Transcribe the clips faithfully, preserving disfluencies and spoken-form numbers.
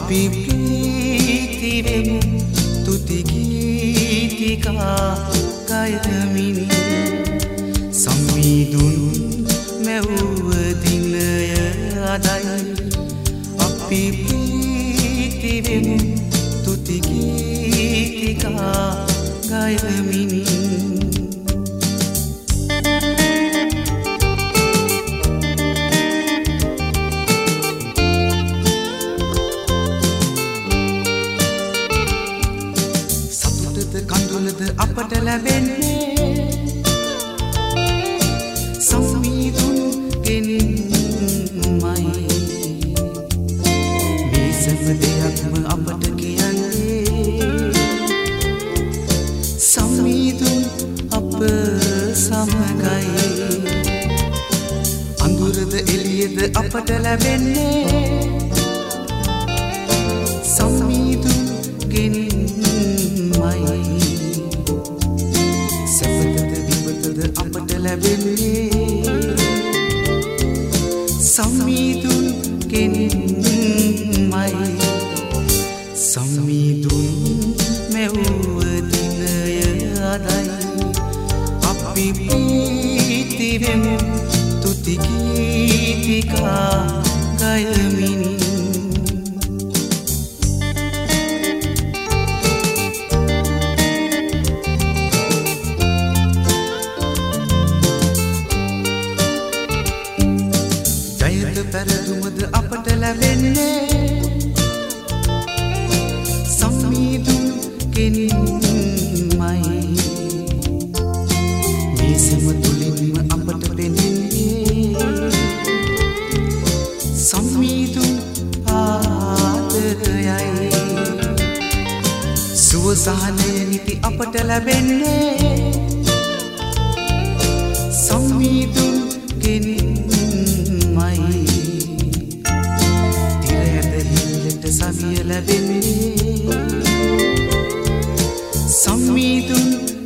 අපි ප්‍රීති වෙමු තුති ගීතිකා ගයමිනි සම්මීදුන් මැවුව දිනය අදයි අපි ප්‍රීති වෙමු තුති ගීතිකා ගයමිනි කඳුලද අපට ලැබෙන්නේ සම්මීදුන් ගෙන්මයි මේ සෑම දෙයක්ම අපට කියන්නේ සම්මීදුන් අප සමගයි අඳුරද එළියද අපට ලැබෙන්නේ සම්මීදුන් ගෙන්මයි අපට ලැබෙන්නේ සම්මීදුන් ගෙන්මයි සම්මීදුන් මැවුව දිනය අදයි අපි ප්‍රීති වෙමු තුති ගීතිකා ගයමිනි පැරදුමද අපට ලැබෙන්නේ සම්මීදුන් ගෙන්මයි මේ සෑම තුලින්ම අපට පෙනෙන්නේ සම්මීදුන් ආදරයයි සුවසහනය නිති අපට ලැබෙන්නේ සම්මීදුන් ගෙන්මයි සවිය ලැබෙන්නේ සම්මීදුන්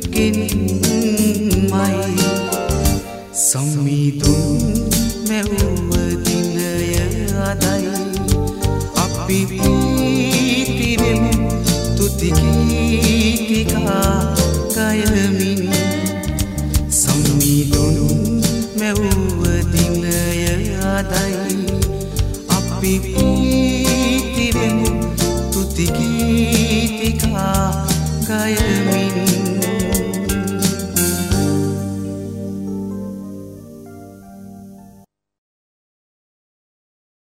ගෙන්මයි සම්මීදුන් මැවුව දිනය අදයි අපි ප්‍රීති වෙමු තුති ගීතිකා ගයමිනි සම්මීදුන් මැවුව දිනය අදයි අපි ප්‍රීති වෙමු තුති ගීතිකා ගයමිනි